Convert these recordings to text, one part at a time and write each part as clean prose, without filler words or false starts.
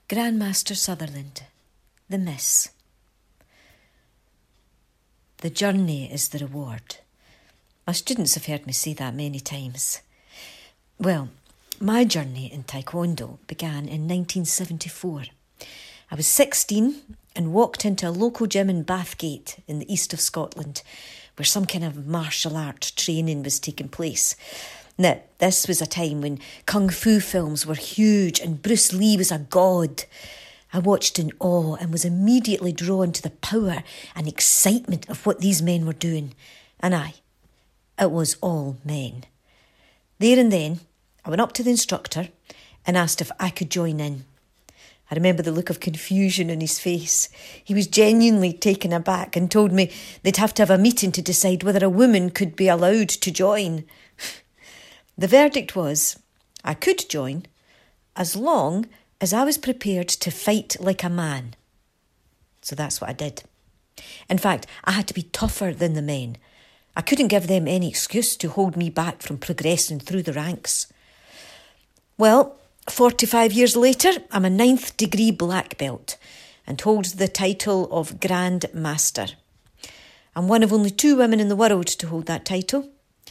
Grandmaster Sutherland, the Miss. The journey is the reward. My students have heard me say that many times. Well, my journey in Taekwondo began in 1974. I was 16 and walked into a local gym in Bathgate in the east of Scotland, where some kind of martial art training was taking place. Now, this was a time when kung fu films were huge and Bruce Lee was a god. I watched in awe and was immediately drawn to the power and excitement of what these men were doing. And it was all men. There and then, I went up to the instructor and asked if I could join in. I remember the look of confusion on his face. He was genuinely taken aback and told me they'd have to have a meeting to decide whether a woman could be allowed to join. The verdict was I could join as long as I was prepared to fight like a man. So that's what I did. In fact, I had to be tougher than the men. I couldn't give them any excuse to hold me back from progressing through the ranks. Well, 45 years later, I'm a 9th degree black belt and hold the title of Grand Master. I'm one of only 2 women in the world to hold that title.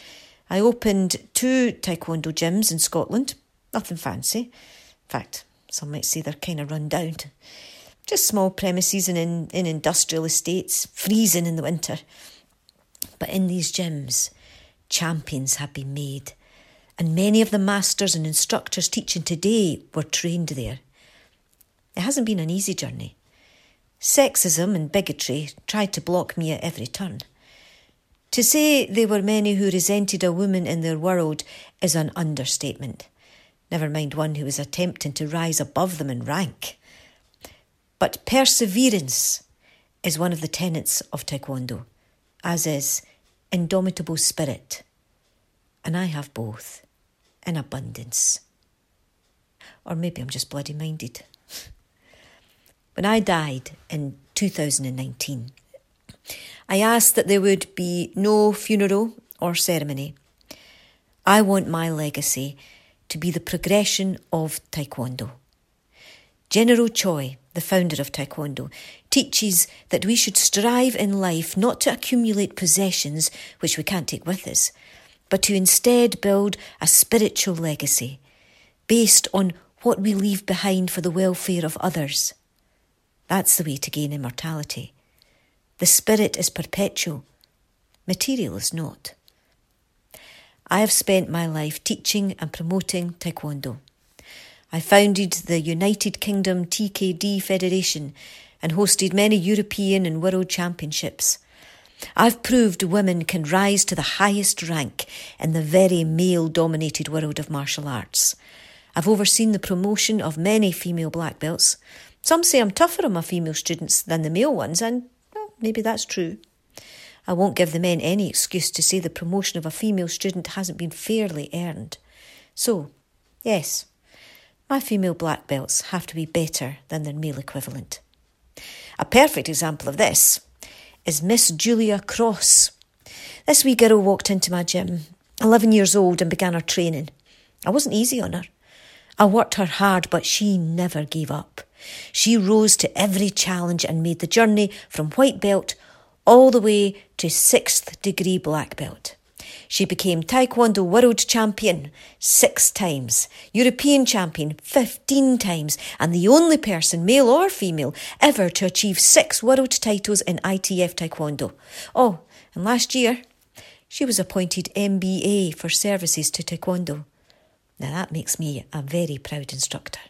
I opened 2 Taekwondo gyms in Scotland. Nothing fancy. In fact, some might say they're kind of run down. Just small premises in industrial estates, freezing in the winter. But in these gyms, champions have been made. And many of the masters and instructors teaching today were trained there. It hasn't been an easy journey. Sexism and bigotry tried to block me at every turn. To say there were many who resented a woman in their world is an understatement. Never mind one who was attempting to rise above them in rank. But perseverance is one of the tenets of Taekwondo, as is indomitable spirit. And I have both, in abundance. Or maybe I'm just bloody minded. When I died in 2019, I asked that there would be no funeral or ceremony. I want my legacy to be the progression of Taekwondo. General Choi, the founder of Taekwondo, teaches that we should strive in life not to accumulate possessions which we can't take with us, but to instead build a spiritual legacy based on what we leave behind for the welfare of others. That's the way to gain immortality. The spirit is perpetual. Material is not. I have spent my life teaching and promoting Taekwondo. I founded the United Kingdom TKD Federation and hosted many European and World Championships. I've proved women can rise to the highest rank in the very male-dominated world of martial arts. I've overseen the promotion of many female black belts. Some say I'm tougher on my female students than the male ones, and maybe that's true. I won't give the men any excuse to say the promotion of a female student hasn't been fairly earned. So, yes, my female black belts have to be better than their male equivalent. A perfect example of this is Miss Julia Cross. This wee girl walked into my gym, 11 years old, and began her training. I wasn't easy on her. I worked her hard, but she never gave up. She rose to every challenge and made the journey from white belt all the way to 6th degree black belt. She became Taekwondo World Champion 6 times, European Champion 15 times, and the only person, male or female, ever to achieve 6 world titles in ITF Taekwondo. Oh, and last year, she was appointed MBA for services to Taekwondo. Now that makes me a very proud instructor.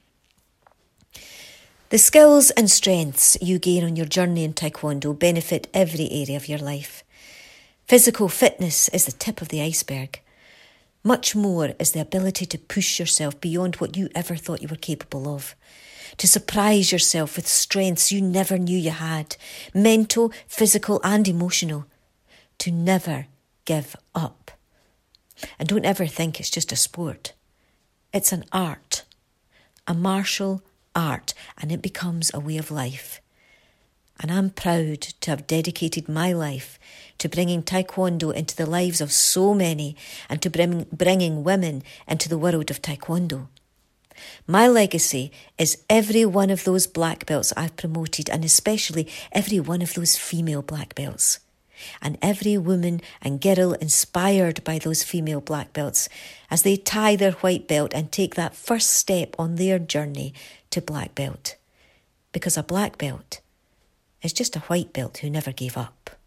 The skills and strengths you gain on your journey in Taekwondo benefit every area of your life. Physical fitness is the tip of the iceberg. Much more is the ability to push yourself beyond what you ever thought you were capable of. To surprise yourself with strengths you never knew you had. Mental, physical and emotional. To never give up. And don't ever think it's just a sport. It's an art. A martial art, and it becomes a way of life. And I'm proud to have dedicated my life to bringing Taekwondo into the lives of so many and to bringing women into the world of Taekwondo. My legacy is every one of those black belts I've promoted, and especially every one of those female black belts. And every woman and girl inspired by those female black belts as they tie their white belt and take that first step on their journey to black belt. Because a black belt is just a white belt who never gave up.